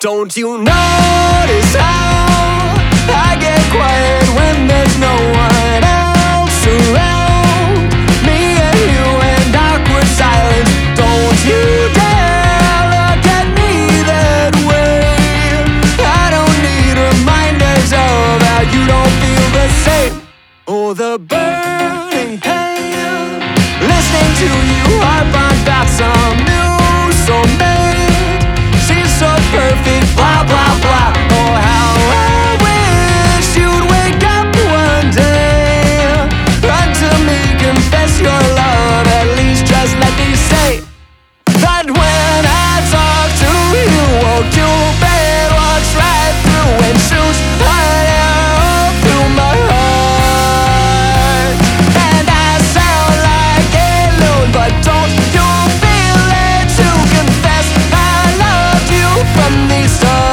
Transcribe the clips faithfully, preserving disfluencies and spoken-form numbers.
Don't you notice how I get quiet when there's no one else around? Me and you and awkward silence. Don't you dare look at me that way. I don't need reminders of how you don't feel the same. Oh, the burning pain, listening to you harp on about some new soulmate. She's so perfect, blah, blah, blah. Oh, how I wish you'd wake up one day, run to me, confess your love. At least just let me say that when I talk to you, oh, Cupid walks right through and shoots an arrow through my heart. And I sound like a loon, but don't you feel it to confess I loved you from the start?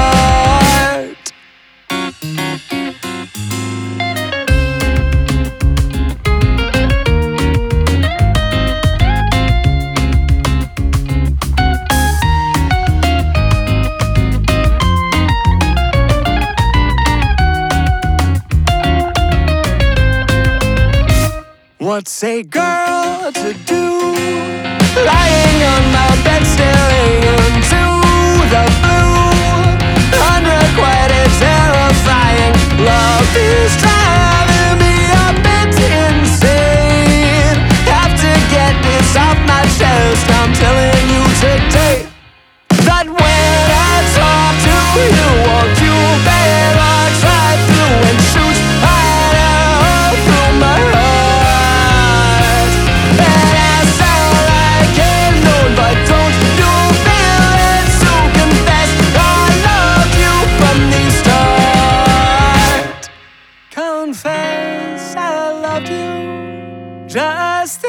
What's a girl to do, lying on my bed staring into the blue? Unrequited, terrifying love is driving me a bit insane. Have to get this off my chest. I'm telling you today that when I talk to you, oh, Cupid walks right through and shoots an arrow through my heart. And I sound like a loon, but don't you feel it to confess I loved you from the start? Confess I loved you just